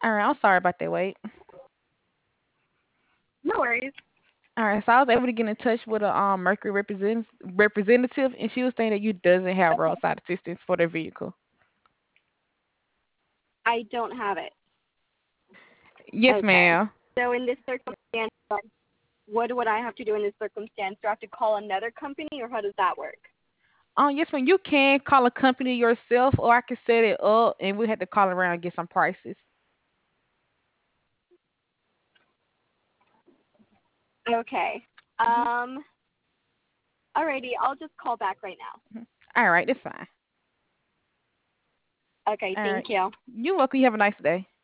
All right, I'm sorry about that. Wait. No worries. All right, so I was able to get in touch with a Mercury representative, and she was saying that you doesn't have Okay. roadside assistance for their vehicle. I don't have it. Yes, Okay. ma'am. So in this circumstance, what would I have to do in this circumstance? Do I have to call another company, or how does that work? Yes, ma'am. You can call a company yourself, or I can set it up, and we had to call around and get some prices. Okay. Hmm. Um. Alrighty. I'll just call back right now. Hmm. All right, that's fine. Okay. All Thank right. you. You're welcome. You have a nice day.